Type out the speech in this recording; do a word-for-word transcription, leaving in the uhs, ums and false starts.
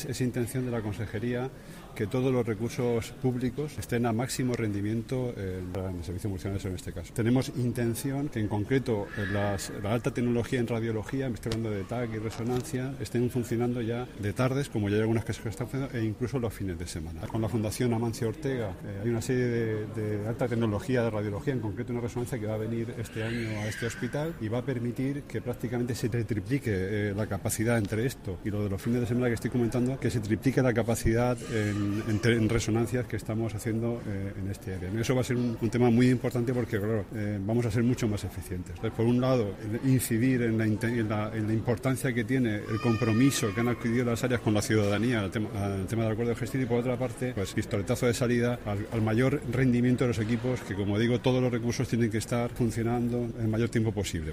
Es intención de la Consejería que todos los recursos públicos estén a máximo rendimiento en el servicio multinacional en este caso. Tenemos intención que en concreto las, la alta tecnología en radiología, me estoy hablando de T A C y resonancia, estén funcionando ya de tardes, como ya hay algunas que se están funcionando, e incluso los fines de semana. Con la Fundación Amancio Ortega eh, hay una serie de, de alta tecnología de radiología, en concreto una resonancia que va a venir este año a este hospital y va a permitir que prácticamente se triplique eh, la capacidad entre esto y lo de los fines de semana que estoy comentando, que se triplique la capacidad en En, en resonancias que estamos haciendo eh, en este área. Eso va a ser un, un tema muy importante porque, claro, eh, vamos a ser mucho más eficientes. Entonces, por un lado, incidir en la, en, la, en la importancia que tiene el compromiso que han adquirido las áreas con la ciudadanía al tema, al tema del acuerdo de gestión y, por otra parte, pues pistoletazo de salida al, al mayor rendimiento de los equipos que, como digo, todos los recursos tienen que estar funcionando el mayor tiempo posible.